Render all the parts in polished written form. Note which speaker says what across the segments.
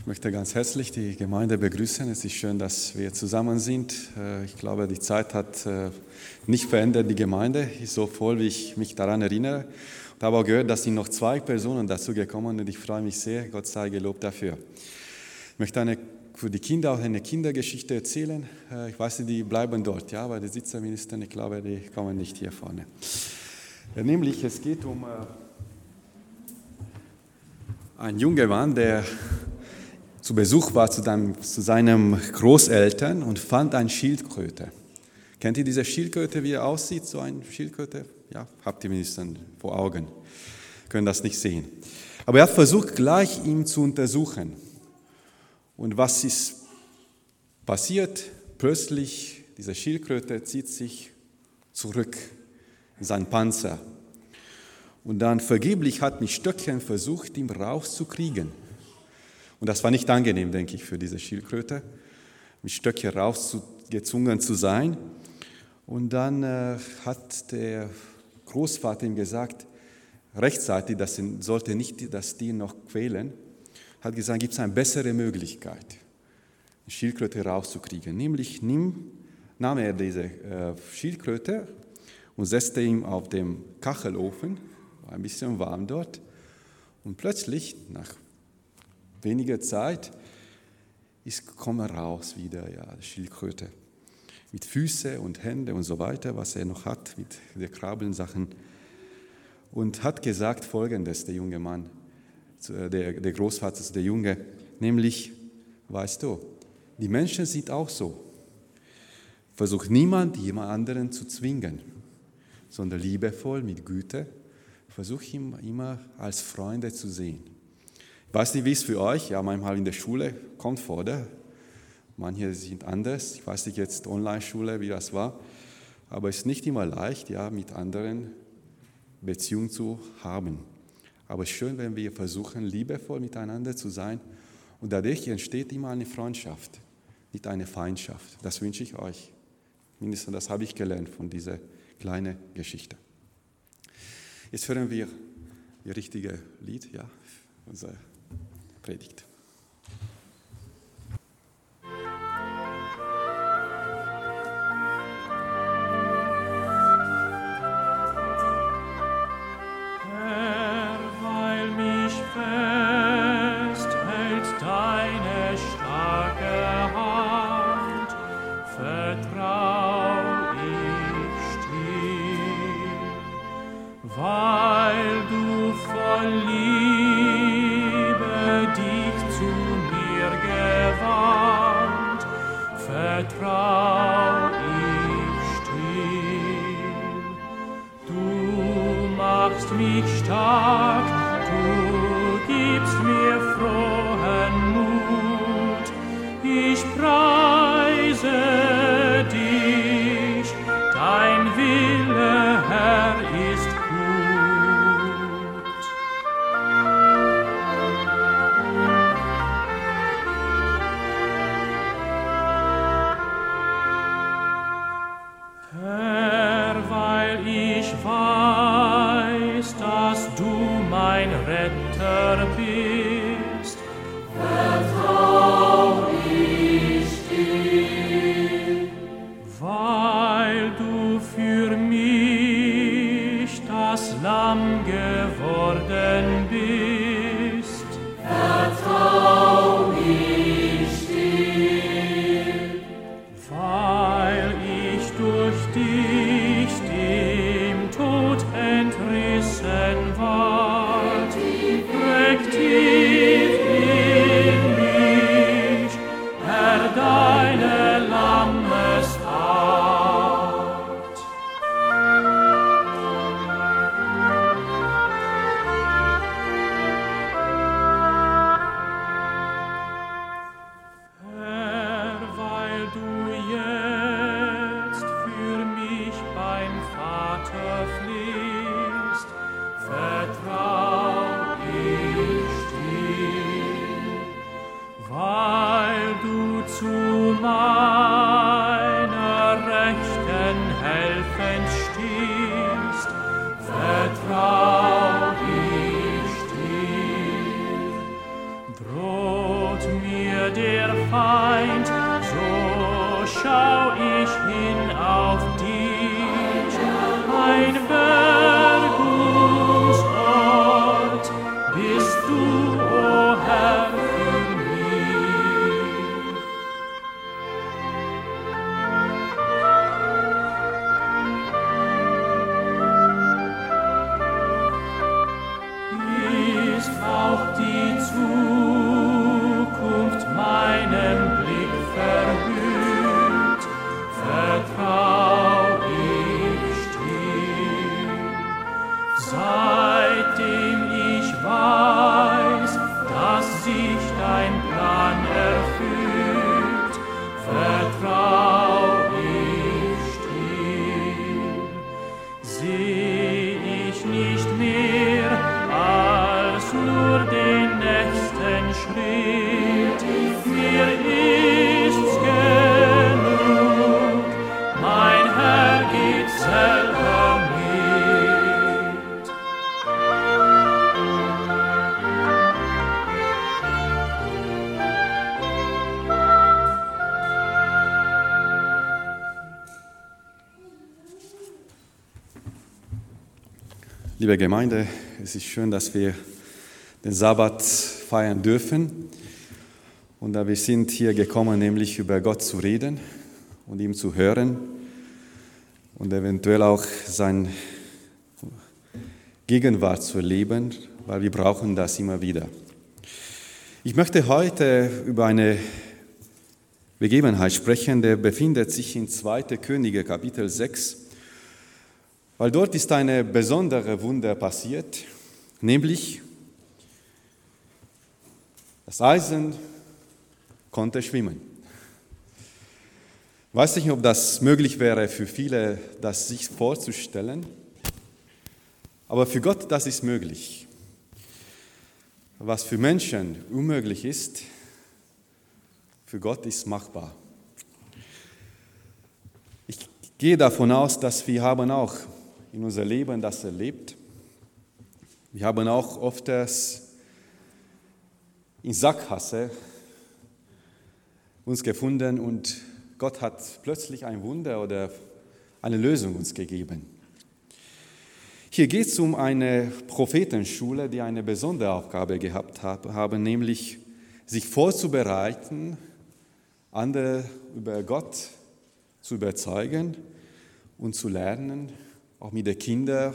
Speaker 1: möchte ganz herzlich die Gemeinde begrüßen. Es ist schön, dass wir zusammen sind. Ich glaube, die Zeit hat nicht verändert, die Gemeinde ist so voll, wie ich mich daran erinnere. Ich habe auch gehört, dass sind noch 2 Personen dazu gekommen und ich freue mich sehr. Gott sei gelobt dafür. Ich möchte für die Kinder auch eine Kindergeschichte erzählen. Ich weiß nicht, die bleiben dort, ja, weil die Sitzerminister, ich glaube, die kommen nicht hier vorne. Nämlich, es geht um einen jungen Mann, der zu Besuch war zu seinem Großeltern und fand eine Schildkröte. Kennt ihr diese Schildkröte, wie er aussieht, so eine Schildkröte? Ja, habt ihr mindestens vor Augen. Können das nicht sehen. Aber er hat versucht, gleich ihn zu untersuchen. Und was ist passiert? Plötzlich, diese Schildkröte zieht sich zurück in seinen Panzer. Und dann vergeblich hat mit Stöckchen versucht, ihn rauszukriegen. Und das war nicht angenehm, denke ich, für diese Schildkröte, mit Stöckchen rausgezwungen zu sein. Und dann hat der Großvater ihm gesagt, rechtzeitig, das sollte nicht das Tier noch quälen, hat gesagt, gibt es eine bessere Möglichkeit, die Schildkröte rauszukriegen. Nämlich nahm er diese Schildkröte und setzte ihn auf dem Kachelofen, war ein bisschen warm dort. Und plötzlich, nach weniger Zeit, kommt er raus wieder, ja, die Schildkröte. Mit Füßen und Händen und so weiter, was er noch hat, mit den Krabbeln-Sachen. Und hat gesagt Folgendes, der junge Mann, der Großvater zu der Junge, nämlich, weißt du, die Menschen sind auch so. Versucht niemand, jemand anderen zu zwingen, sondern liebevoll, mit Güte, versucht ihn immer als Freunde zu sehen. Ich weiß nicht, wie es für euch, ja, manchmal in der Schule kommt vor, oder? Manche sind anders. Ich weiß nicht jetzt Online-Schule, wie das war, aber es ist nicht immer leicht, ja, mit anderen Beziehungen zu haben. Aber es ist schön, wenn wir versuchen, liebevoll miteinander zu sein und dadurch entsteht immer eine Freundschaft, nicht eine Feindschaft. Das wünsche ich euch. Mindestens das habe ich gelernt von dieser kleinen Geschichte. Jetzt hören wir das richtige Lied, ja, unsere Predigt.
Speaker 2: Trägt Feind, so schau ich hin auf dich, ein Bergungsort bist du, o Herr, für mich. Ist auch die Zukunft meinem Blick verhüllt, vertrau ich still. Seitdem ich weiß, dass sich dein Plan erfüllt, vertrau ich still. Seh ich nicht mehr als nur den nächsten Schritt, mir ist's genug, mein Herr geht selber mit.
Speaker 1: Liebe Gemeinde, es ist schön, dass wir den Sabbat feiern dürfen. Und wir sind hier gekommen, nämlich über Gott zu reden und ihm zu hören und eventuell auch seine Gegenwart zu erleben, weil wir brauchen das immer wieder. Ich möchte heute über eine Begebenheit sprechen, der befindet sich in 2. Könige, Kapitel 6, weil dort ist eine besondere Wunder passiert, nämlich das Eisen konnte schwimmen. Ich weiß nicht, ob das möglich wäre für viele, das sich vorzustellen, aber für Gott, das ist möglich. Was für Menschen unmöglich ist, für Gott ist machbar. Ich gehe davon aus, dass wir haben auch in unserem Leben das erlebt. Wir haben auch oft in Sackgasse uns gefunden und Gott hat plötzlich ein Wunder oder eine Lösung uns gegeben. Hier geht es um eine Prophetenschule, die eine besondere Aufgabe gehabt haben, nämlich sich vorzubereiten, andere über Gott zu überzeugen und zu lernen, auch mit den Kindern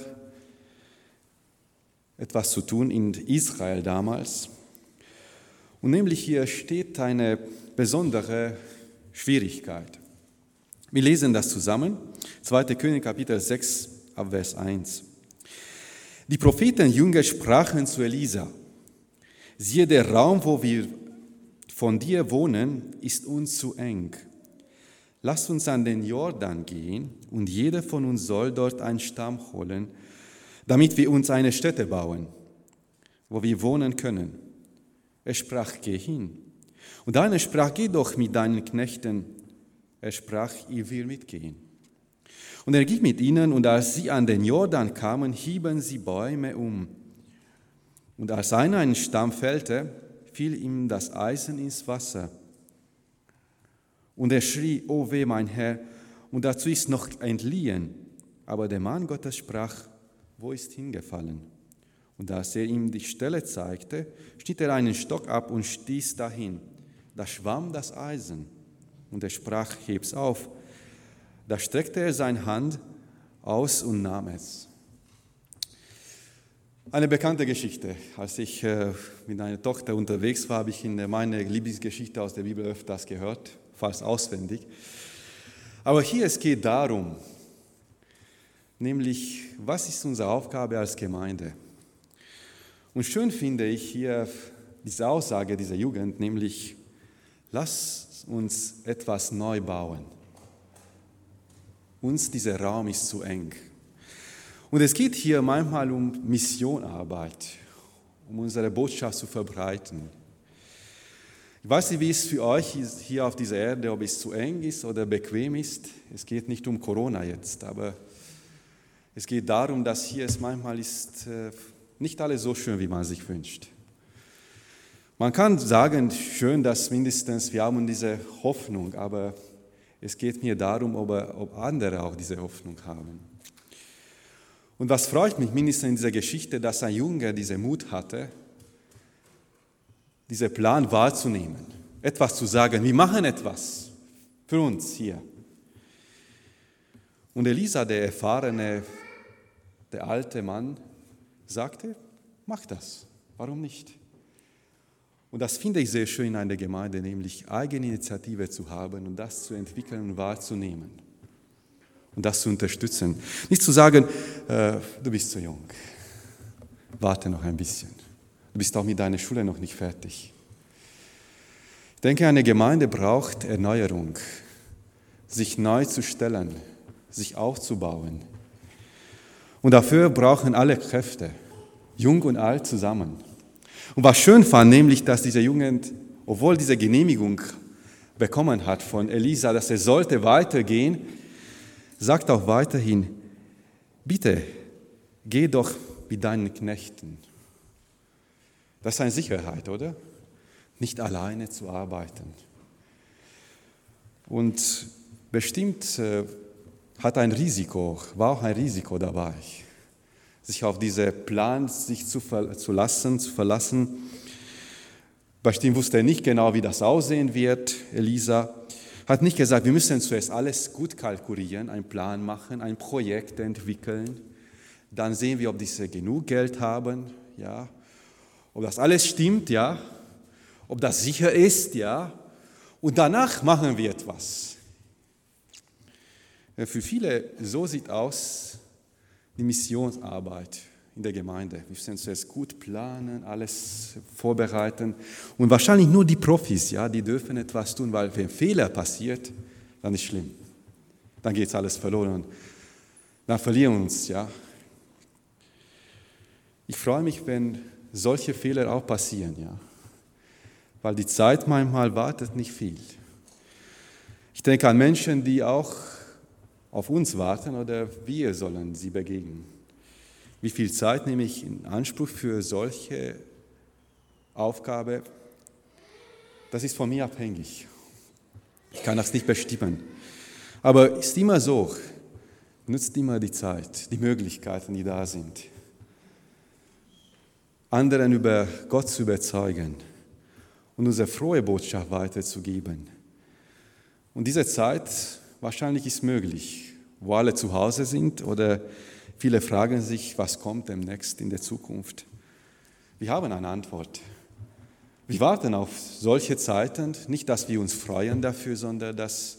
Speaker 1: etwas zu tun in Israel damals. Und nämlich hier steht eine besondere Schwierigkeit. Wir lesen das zusammen, 2. König, Kapitel 6, Vers 1. Die Prophetenjünger sprachen zu Elisa: Siehe, der Raum, wo wir von dir wohnen, ist uns zu eng. Lass uns an den Jordan gehen, und jeder von uns soll dort einen Stamm holen, damit wir uns eine Stätte bauen, wo wir wohnen können. Er sprach: Geh hin. Und einer sprach: Geh doch mit deinen Knechten. Er sprach: Ihr will mitgehen. Und er ging mit ihnen, und als sie an den Jordan kamen, hieben sie Bäume um. Und als einer einen Stamm fällte, fiel ihm das Eisen ins Wasser. Und er schrie: O weh, mein Herr, und dazu ist noch entliehen. Aber der Mann Gottes sprach: Wo ist hingefallen? Und als er ihm die Stelle zeigte, schnitt er einen Stock ab und stieß dahin. Da schwamm das Eisen. Und er sprach: Heb's auf. Da streckte er seine Hand aus und nahm es. Eine bekannte Geschichte. Als ich mit meiner Tochter unterwegs war, habe ich meine Lieblingsgeschichte aus der Bibel öfters gehört, fast auswendig. Aber hier es geht darum, nämlich, was ist unsere Aufgabe als Gemeinde? Und schön finde ich hier diese Aussage dieser Jugend, nämlich, lass uns etwas neu bauen. Uns dieser Raum ist zu eng. Und es geht hier manchmal um Missionarbeit, um unsere Botschaft zu verbreiten. Ich weiß nicht, wie es für euch ist hier auf dieser Erde, ob es zu eng ist oder bequem ist. Es geht nicht um Corona jetzt, aber es geht darum, dass hier es manchmal ist nicht alles so schön, wie man sich wünscht. Man kann sagen, schön, dass mindestens wir haben diese Hoffnung, aber es geht mir darum, ob andere auch diese Hoffnung haben. Und was freut mich mindestens in dieser Geschichte, dass ein Junge diesen Mut hatte, diesen Plan wahrzunehmen, etwas zu sagen, wir machen etwas für uns hier. Und Elisa, der erfahrene, der alte Mann, sagte, mach das, warum nicht? Und das finde ich sehr schön in einer Gemeinde, nämlich eigene Initiative zu haben und das zu entwickeln und wahrzunehmen und das zu unterstützen. Nicht zu sagen, du bist zu jung, warte noch ein bisschen, du bist auch mit deiner Schule noch nicht fertig. Ich denke, eine Gemeinde braucht Erneuerung, sich neu zu stellen, sich aufzubauen. Und dafür brauchen alle Kräfte, jung und alt zusammen. Und was schön fand, nämlich, dass dieser Junge, obwohl diese Genehmigung bekommen hat von Elisa, dass er sollte weitergehen, sagt auch weiterhin, bitte, geh doch mit deinen Knechten. Das ist eine Sicherheit, oder? Nicht alleine zu arbeiten. Und bestimmt war auch ein Risiko dabei, sich auf diesen Plan zu verlassen. Bestimmt wusste er nicht genau, wie das aussehen wird. Elisa hat nicht gesagt, wir müssen zuerst alles gut kalkulieren, einen Plan machen, ein Projekt entwickeln. Dann sehen wir, ob diese genug Geld haben, ja, ob das alles stimmt, ja, ob das sicher ist, ja. Und danach machen wir etwas. Für viele, so sieht aus die Missionsarbeit in der Gemeinde. Wir müssen zuerst gut planen, alles vorbereiten. Und wahrscheinlich nur die Profis, ja, die dürfen etwas tun, weil wenn ein Fehler passiert, dann ist schlimm. Dann geht alles verloren. Dann verlieren wir uns, ja. Ich freue mich, wenn solche Fehler auch passieren, ja. Weil die Zeit manchmal wartet nicht viel. Ich denke an Menschen, die auch auf uns warten oder wir sollen sie begegnen. Wie viel Zeit nehme ich in Anspruch für solche Aufgabe? Das ist von mir abhängig. Ich kann das nicht bestimmen. Aber es ist immer so, nutzt immer die Zeit, die Möglichkeiten, die da sind. Anderen über Gott zu überzeugen und unsere frohe Botschaft weiterzugeben. Und diese Zeit wahrscheinlich ist möglich, wo alle zu Hause sind oder viele fragen sich, was kommt demnächst in der Zukunft. Wir haben eine Antwort. Wir warten auf solche Zeiten, nicht, dass wir uns freuen dafür, sondern dass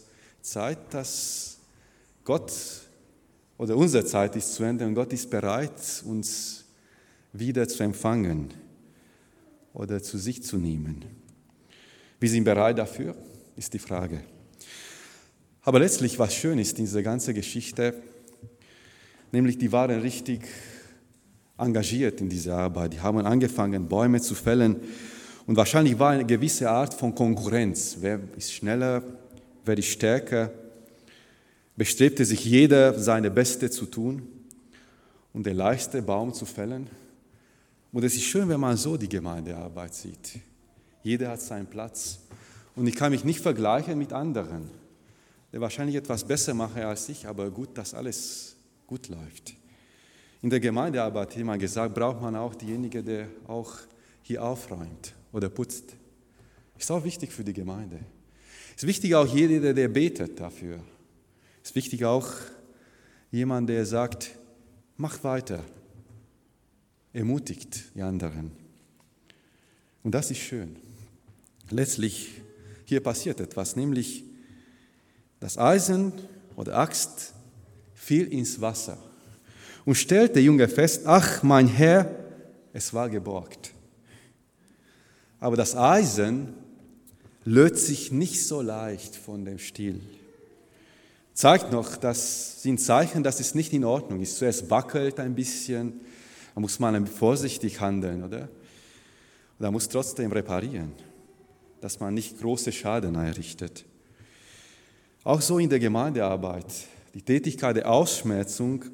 Speaker 1: Gott oder unsere Zeit ist zu Ende und Gott ist bereit, uns wieder zu empfangen oder zu sich zu nehmen. Wir sind bereit dafür, ist die Frage. Aber letztlich, was schön ist in dieser ganzen Geschichte, nämlich die waren richtig engagiert in dieser Arbeit. Die haben angefangen, Bäume zu fällen. Und wahrscheinlich war eine gewisse Art von Konkurrenz. Wer ist schneller, wer ist stärker? Bestrebte sich jeder, seine Beste zu tun und den leichten Baum zu fällen. Und es ist schön, wenn man so die Gemeindearbeit sieht. Jeder hat seinen Platz. Und ich kann mich nicht vergleichen mit anderen, der wahrscheinlich etwas besser mache als ich, aber gut, dass alles gut läuft. In der Gemeindearbeit, hat jemand gesagt, braucht man auch diejenigen, der auch hier aufräumt oder putzt. Ist auch wichtig für die Gemeinde. Ist wichtig auch jeder, der betet dafür. Ist wichtig auch jemand, der sagt, mach weiter, ermutigt die anderen. Und das ist schön. Letztlich, hier passiert etwas, nämlich das Eisen oder Axt fiel ins Wasser und stellte der Junge fest, ach mein Herr, es war geborgt. Aber das Eisen löst sich nicht so leicht von dem Stiel. Zeigt noch, das sind Zeichen, dass es nicht in Ordnung ist. Zuerst wackelt ein bisschen, da muss man vorsichtig handeln, oder? Und da muss trotzdem reparieren, dass man nicht große Schaden einrichtet. Auch so in der Gemeindearbeit, die Tätigkeit der Ausschmerzung,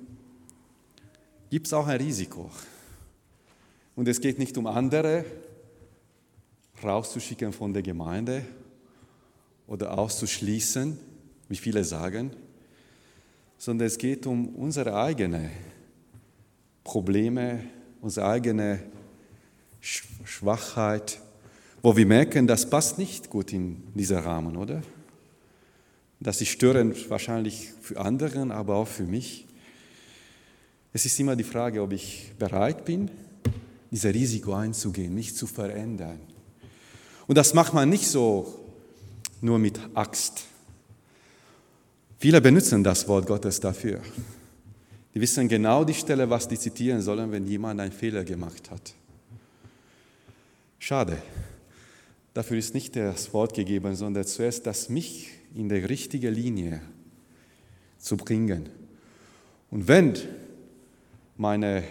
Speaker 1: gibt es auch ein Risiko. Und es geht nicht um andere rauszuschicken von der Gemeinde oder auszuschließen, wie viele sagen, sondern es geht um unsere eigenen Probleme, unsere eigene Schwachheit, wo wir merken, das passt nicht gut in diesen Rahmen, oder? Das ist störend wahrscheinlich für andere, aber auch für mich. Es ist immer die Frage, ob ich bereit bin, dieses Risiko einzugehen, mich zu verändern. Und das macht man nicht so nur mit Axt. Viele benutzen das Wort Gottes dafür. Die wissen genau die Stelle, was die zitieren sollen, wenn jemand einen Fehler gemacht hat. Schade. Dafür ist nicht das Wort gegeben, sondern zuerst das mich in die richtige Linie zu bringen. Und wenn meine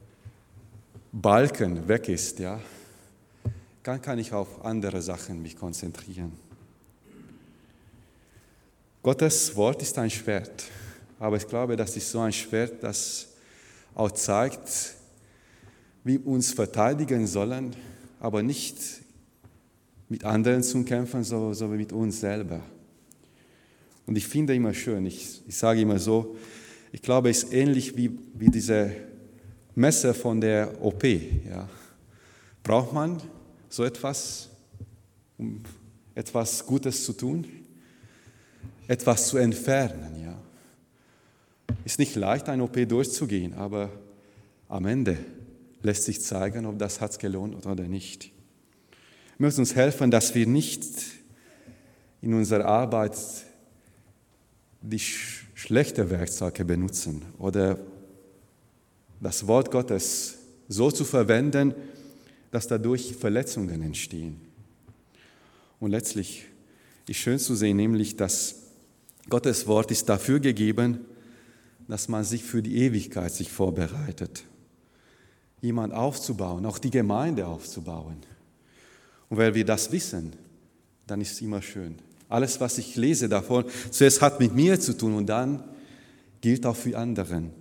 Speaker 1: Balken weg ist, ja, dann kann ich auf andere Sachen mich konzentrieren. Gottes Wort ist ein Schwert, aber ich glaube, das ist so ein Schwert, das auch zeigt, wie wir uns verteidigen sollen, aber nicht mit anderen zu kämpfen, sondern mit uns selber. Und ich finde immer schön, ich sage immer so, ich glaube, es ist ähnlich wie diese Messer von der OP. Ja. Braucht man so etwas, um etwas Gutes zu tun? Etwas zu entfernen. Ja. Ist nicht leicht, eine OP durchzugehen, aber am Ende lässt sich zeigen, ob das hat gelohnt oder nicht. Wir müssen uns helfen, dass wir nicht in unserer Arbeit die schlechten Werkzeuge benutzen oder das Wort Gottes so zu verwenden, dass dadurch Verletzungen entstehen. Und letztlich ist schön zu sehen, nämlich, dass Gottes Wort ist dafür gegeben, dass man sich für die Ewigkeit sich vorbereitet. Jemand aufzubauen, auch die Gemeinde aufzubauen. Und weil wir das wissen, dann ist es immer schön. Alles, was ich lese davon, zuerst hat mit mir zu tun und dann gilt auch für anderen.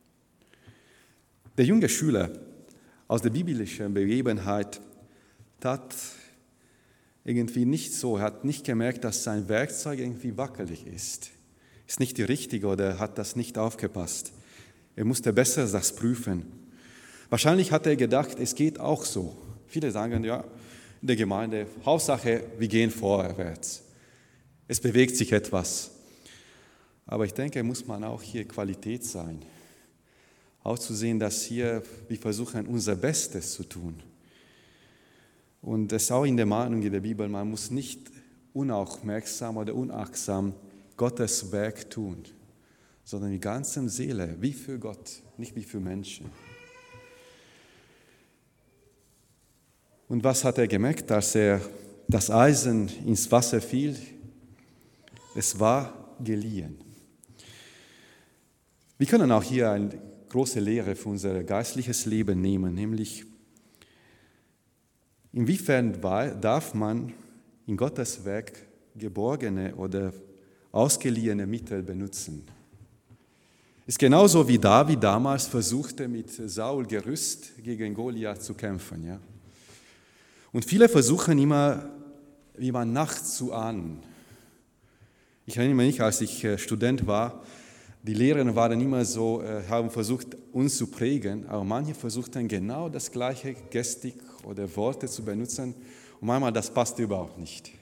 Speaker 1: Der junge Schüler aus der biblischen Begebenheit tat irgendwie nicht so. Er hat nicht gemerkt, dass sein Werkzeug irgendwie wackelig ist. Ist nicht die richtige oder hat das nicht aufgepasst. Er musste besser das prüfen. Wahrscheinlich hat er gedacht, es geht auch so. Viele sagen, ja, in der Gemeinde, Hauptsache, wir gehen vorwärts. Es bewegt sich etwas. Aber ich denke, muss man auch hier Qualität sein. Auch zu sehen, dass hier wir versuchen, unser Bestes zu tun. Und es ist auch in der Mahnung in der Bibel, man muss nicht unaufmerksam oder unachtsam Gottes Werk tun, sondern mit ganzer Seele, wie für Gott, nicht wie für Menschen. Und was hat er gemerkt, als er das Eisen ins Wasser fiel? Es war geliehen. Wir können auch hier eine große Lehre für unser geistliches Leben nehmen, nämlich inwiefern darf man in Gottes Werk geborgene oder ausgeliehene Mittel benutzen? Ist genauso wie David damals versuchte, mit Saul Gerüst gegen Goliath zu kämpfen. Ja? Und viele versuchen immer, wie man nachzuahnen. Ich erinnere mich, als ich Student war, die Lehrer waren immer so, haben versucht, uns zu prägen, aber manche versuchten genau das gleiche Gestik oder Worte zu benutzen und manchmal das passt überhaupt nicht.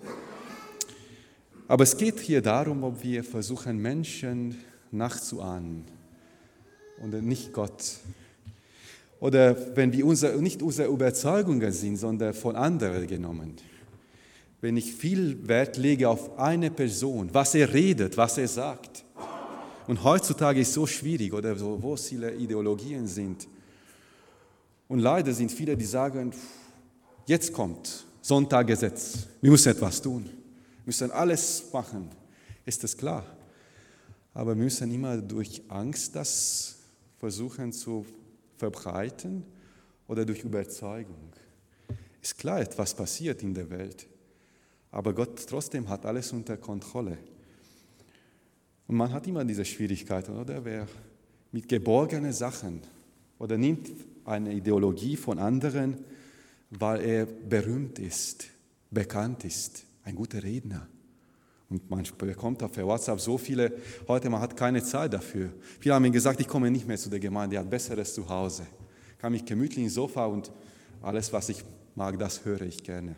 Speaker 1: Aber es geht hier darum, ob wir versuchen, Menschen nachzuahmen und nicht Gott. Oder wenn wir nicht unsere Überzeugungen sind, sondern von anderen genommen. Wenn ich viel Wert lege auf eine Person, was er redet, was er sagt. Und heutzutage ist es so schwierig, oder so, wo viele Ideologien sind. Und leider sind viele, die sagen, jetzt kommt Sonntaggesetz, wir müssen etwas tun, wir müssen alles machen. Ist das klar? Aber wir müssen immer durch Angst das versuchen zu verbreiten oder durch Überzeugung. Ist klar, etwas passiert in der Welt, aber Gott trotzdem hat alles unter Kontrolle. Und man hat immer diese Schwierigkeiten, oder? Wer mit geborgenen Sachen oder nimmt eine Ideologie von anderen, weil er berühmt ist, bekannt ist, ein guter Redner. Und man bekommt auf WhatsApp so viele, heute man hat keine Zeit dafür. Viele haben mir gesagt, ich komme nicht mehr zu der Gemeinde, ich habe Besseres zu Hause. Ich kann mich gemütlich ins Sofa und alles, was ich mag, das höre ich gerne.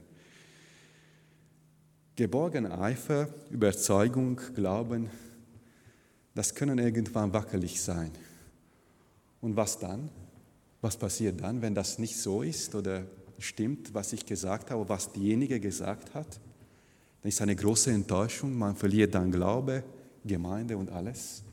Speaker 1: Geborgener Eifer, Überzeugung, Glauben, das können irgendwann wackelig sein. Und was dann? Was passiert dann, wenn das nicht so ist oder stimmt, was ich gesagt habe, was diejenige gesagt hat? Dann ist eine große Enttäuschung, man verliert dann Glaube, Gemeinde und alles.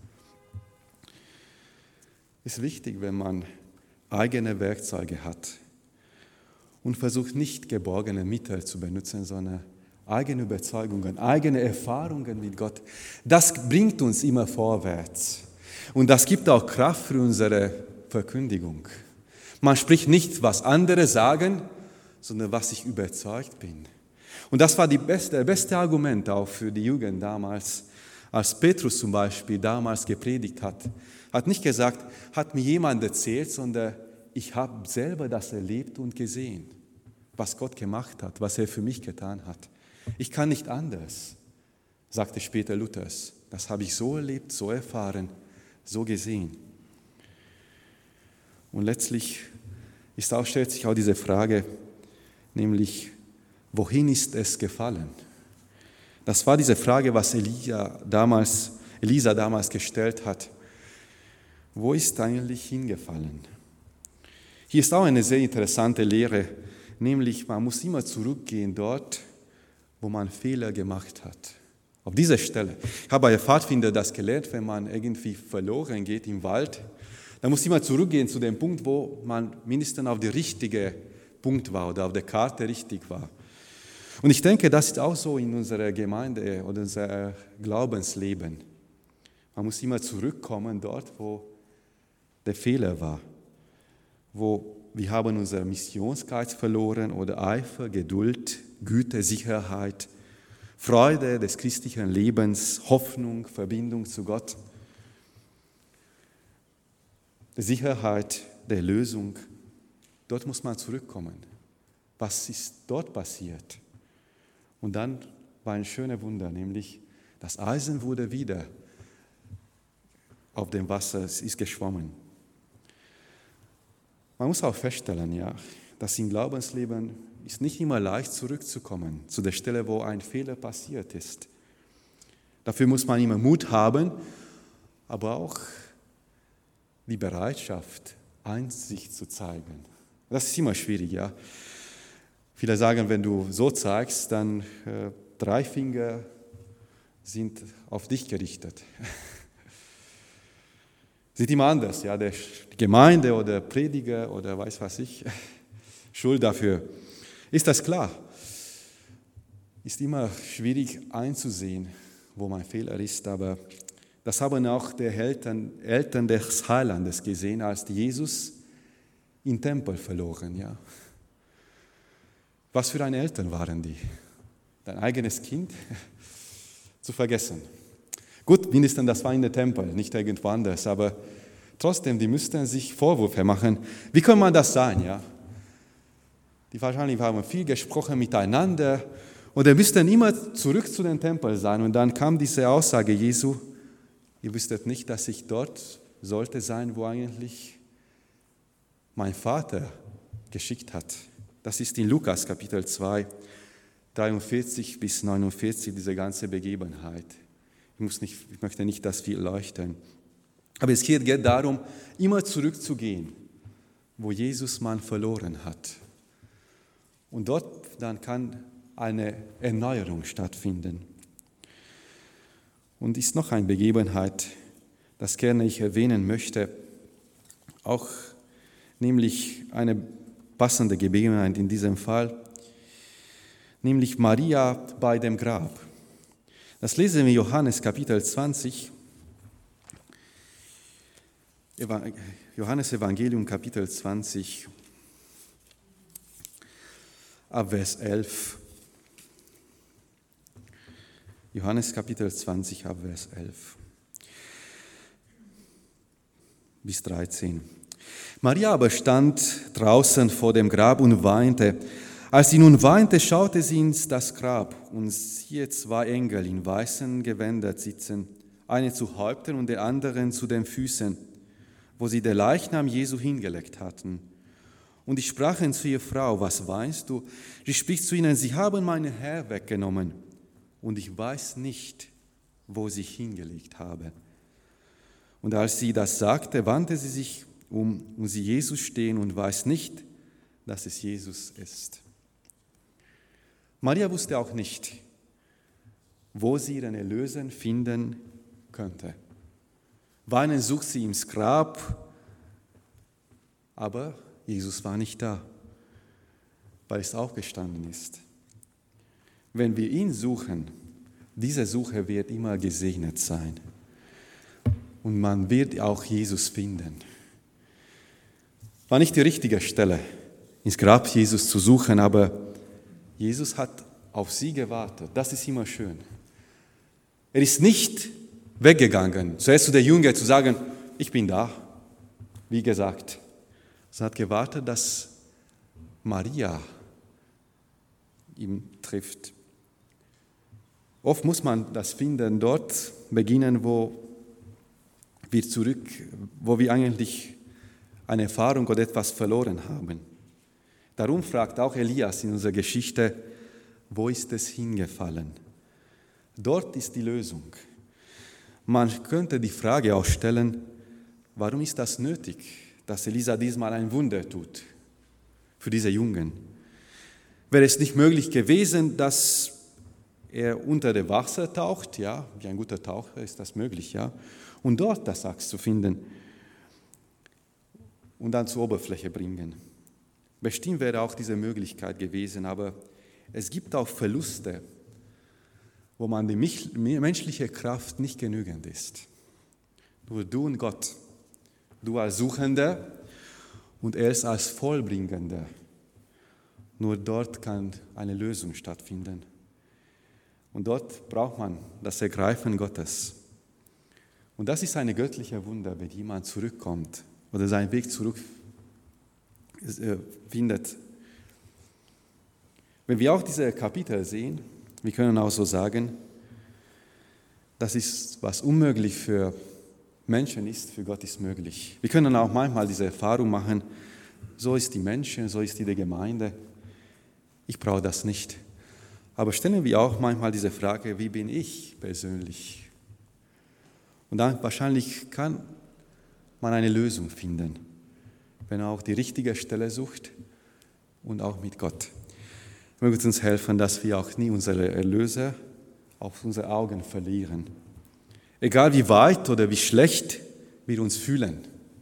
Speaker 1: Es ist wichtig, wenn man eigene Werkzeuge hat und versucht nicht geborgene Mittel zu benutzen, sondern eigene Überzeugungen, eigene Erfahrungen mit Gott. Das bringt uns immer vorwärts und das gibt auch Kraft für unsere Verkündigung. Man spricht nicht, was andere sagen, sondern was ich überzeugt bin. Und das war das beste Argument auch für die Jugend damals, als Petrus zum Beispiel damals gepredigt hat. Hat nicht gesagt, hat mir jemand erzählt, sondern ich habe selber das erlebt und gesehen, was Gott gemacht hat, was er für mich getan hat. Ich kann nicht anders, sagte später Luthers. Das habe ich so erlebt, so erfahren, so gesehen. Und letztlich stellt sich auch diese Frage, nämlich, wohin ist es gefallen? Das war diese Frage, was Elisa damals gestellt hat. Wo ist eigentlich hingefallen? Hier ist auch eine sehr interessante Lehre, nämlich man muss immer zurückgehen dort, wo man Fehler gemacht hat. Auf dieser Stelle. Ich habe bei Pfadfinder das gelernt, wenn man irgendwie verloren geht im Wald, dann muss immer zurückgehen zu dem Punkt, wo man mindestens auf der richtigen Punkt war oder auf der Karte richtig war. Und ich denke, das ist auch so in unserer Gemeinde oder unser Glaubensleben. Man muss immer zurückkommen dort, wo der Fehler war, wo wir haben unsere Missionsgeist verloren oder Eifer, Geduld, Güte, Sicherheit, Freude des christlichen Lebens, Hoffnung, Verbindung zu Gott, die Sicherheit der Lösung. Dort muss man zurückkommen. Was ist dort passiert? Und dann war ein schönes Wunder, nämlich das Eisen wurde wieder auf dem Wasser, es ist geschwommen. Man muss auch feststellen, ja, dass im Glaubensleben ist nicht immer leicht zurückzukommen zu der Stelle, wo ein Fehler passiert ist. Dafür muss man immer Mut haben, aber auch die Bereitschaft, Einsicht zu zeigen. Das ist immer schwierig, ja. Viele sagen, wenn du so zeigst, dann 3 Finger sind auf dich gerichtet. Sieht immer anders, ja, die Gemeinde oder Prediger oder weiß was ich, schuld dafür. Ist das klar? Ist immer schwierig einzusehen, wo mein Fehler ist, aber das haben auch die Eltern des Heilandes gesehen, als Jesus im Tempel verloren, ja. Was für eine Eltern waren die? Dein eigenes Kind zu vergessen. Gut, mindestens das war in der Tempel, nicht irgendwo anders, aber trotzdem, die müssten sich Vorwürfe machen. Wie kann man das sein, ja? Die wahrscheinlich haben viel gesprochen miteinander und er müsste immer zurück zu dem Tempel sein. Und dann kam diese Aussage Jesu, ihr wüsstet nicht, dass ich dort sollte sein, wo eigentlich mein Vater geschickt hat. Das ist in Lukas Kapitel 2, 43 bis 49, diese ganze Begebenheit. Ich möchte nicht das viel leuchten. Aber es geht darum, immer zurückzugehen, wo Jesus man verloren hat. Und dort dann kann eine Erneuerung stattfinden. Und ist noch eine Begebenheit, das gerne ich erwähnen möchte, auch nämlich eine passende Begebenheit in diesem Fall, nämlich Maria bei dem Grab. Das lesen wir in Johannes Kapitel 20, Johannes Evangelium Kapitel 20, ab Vers 11. Johannes Kapitel 20, ab Vers 11 bis 13. Maria aber stand draußen vor dem Grab und weinte. Als sie nun weinte, schaute sie ins das Grab und siehe 2 Engel in weißen Gewändern sitzen, eine zu Häupten und der anderen zu den Füßen, wo sie den Leichnam Jesu hingelegt hatten. Und die sprachen zu ihr: Frau, was weinst du? Sie spricht zu ihnen: Sie haben meinen Herr weggenommen, und ich weiß nicht, wo sie hingelegt habe. Und als sie das sagte, wandte sie sich um und sie Jesus stehen und weiß nicht, dass es Jesus ist. Maria wusste auch nicht, wo sie ihren Erlöser finden könnte. Weinend sucht sie ins Grab, aber Jesus war nicht da, weil es aufgestanden ist. Wenn wir ihn suchen, diese Suche wird immer gesegnet sein. Und man wird auch Jesus finden. War nicht die richtige Stelle, ins Grab Jesus zu suchen, aber Jesus hat auf sie gewartet. Das ist immer schön. Er ist nicht weggegangen, zuerst zu der Jünger zu sagen: Ich bin da, wie gesagt. Er hat gewartet, dass Maria ihn trifft. Oft muss man das finden, dort beginnen, wo wir eigentlich eine Erfahrung oder etwas verloren haben. Darum fragt auch Elias in unserer Geschichte: Wo ist es hingefallen? Dort ist die Lösung. Man könnte die Frage auch stellen: Warum ist das nötig, dass Elisa diesmal ein Wunder tut für diese Jungen? Wäre es nicht möglich gewesen, dass er unter dem Wasser taucht? Ja, wie ein guter Taucher ist das möglich, ja. Und dort das Axt zu finden und dann zur Oberfläche bringen. Bestimmt wäre auch diese Möglichkeit gewesen, aber es gibt auch Verluste, wo man die menschliche Kraft nicht genügend ist. Nur du und Gott, du als Suchender und er als Vollbringender. Nur dort kann eine Lösung stattfinden. Und dort braucht man das Ergreifen Gottes. Und das ist ein göttlicher Wunder, wenn jemand zurückkommt oder seinen Weg zurück findet. Wenn wir auch diese Kapitel sehen, wir können auch so sagen, das ist, was unmöglich für Menschen ist, für Gott ist möglich. Wir können auch manchmal diese Erfahrung machen, so ist die Menschen, so ist die Gemeinde. Ich brauche das nicht. Aber stellen wir auch manchmal diese Frage: Wie bin ich persönlich? Und dann wahrscheinlich kann man eine Lösung finden, wenn er auch die richtige Stelle sucht und auch mit Gott. Er möge uns helfen, dass wir auch nie unsere Erlöser auf unsere Augen verlieren. Egal wie weit oder wie schlecht wir uns fühlen.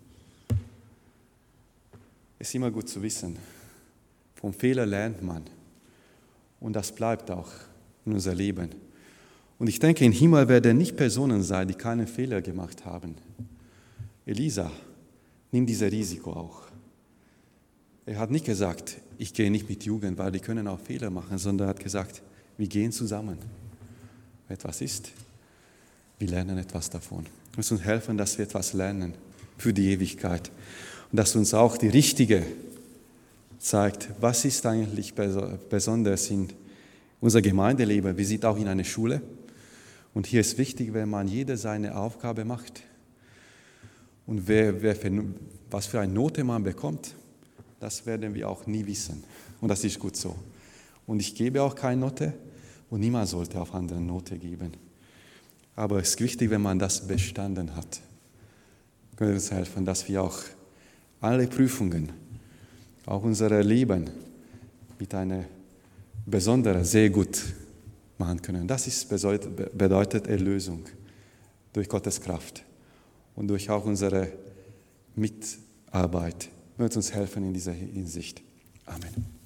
Speaker 1: Es ist immer gut zu wissen, vom Fehler lernt man. Und das bleibt auch in unser Leben. Und ich denke, im Himmel werden nicht Personen sein, die keine Fehler gemacht haben. Elisa nimmt dieses Risiko auch. Er hat nicht gesagt: Ich gehe nicht mit Jugend, weil die können auch Fehler machen, sondern er hat gesagt: Wir gehen zusammen. Wenn etwas ist, wir lernen etwas davon. Wir müssen uns helfen, dass wir etwas lernen für die Ewigkeit. Und dass uns auch die richtige zeigt, was ist eigentlich besonders in unser Gemeindeleben. Wir sind auch in einer Schule und hier ist wichtig, wenn man jeder seine Aufgabe macht und was für eine Note man bekommt, das werden wir auch nie wissen und das ist gut so. Und ich gebe auch keine Note und niemand sollte auf andere Note geben. Aber es ist wichtig, wenn man das bestanden hat. Können wir uns helfen, dass wir auch alle Prüfungen, auch unser Leben mit einer besonderen, sehr gut machen können. Das bedeutet Erlösung durch Gottes Kraft und durch auch unsere Mitarbeit. Möge uns helfen in dieser Hinsicht. Amen.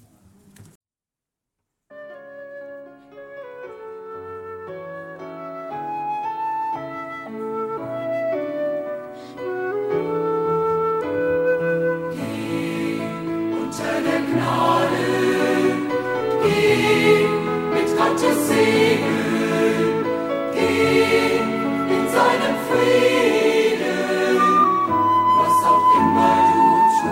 Speaker 3: Frieden, was auch immer du tust.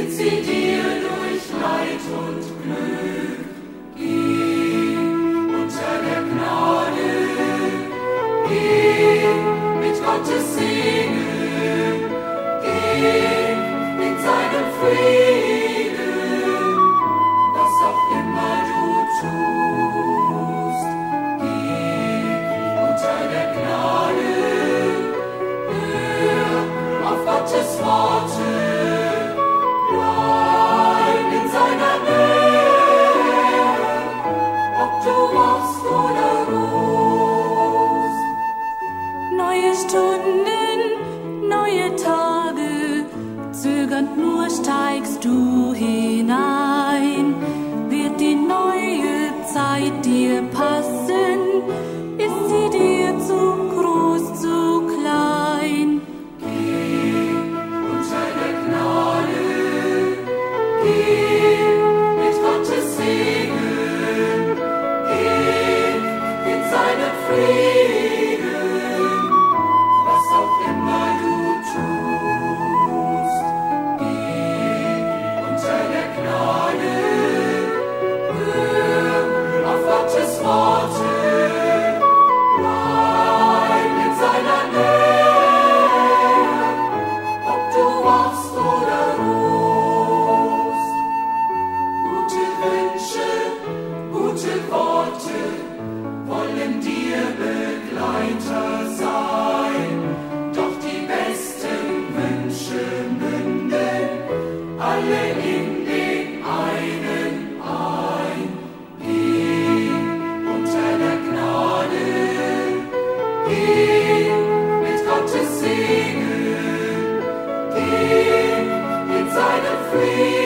Speaker 3: sind sie dir durch Leid und Glück. Geh unter der Gnade, geh mit Gottes Segen, geh in seinem Frieden, was auch immer du tust. Geh unter der Gnade, hör auf Gottes Worte, bleib in seiner Nähe, ob du wachst oder ruhst.
Speaker 4: Neue Stunden, neue Tage, zögernd nur steigst du hinein. Wird die neue Zeit dir passen? Ist sie dir zu groß, zu klein?
Speaker 3: Geh unter der Gnade, geh mit Gottes Segen, geh in seinen Frieden, was auch immer du tust. Geh unter der Gnade, hör auf Gottes Worte, bleib in seiner Nähe, ob du wachst oder ruhst. Gute Wünsche, gute Worte wollen dir Begleiter sein, doch die besten Wünsche münden alle in den einen ein. Geh unter der Gnade, geh mit Gottes Segen, geh in seinen Frieden.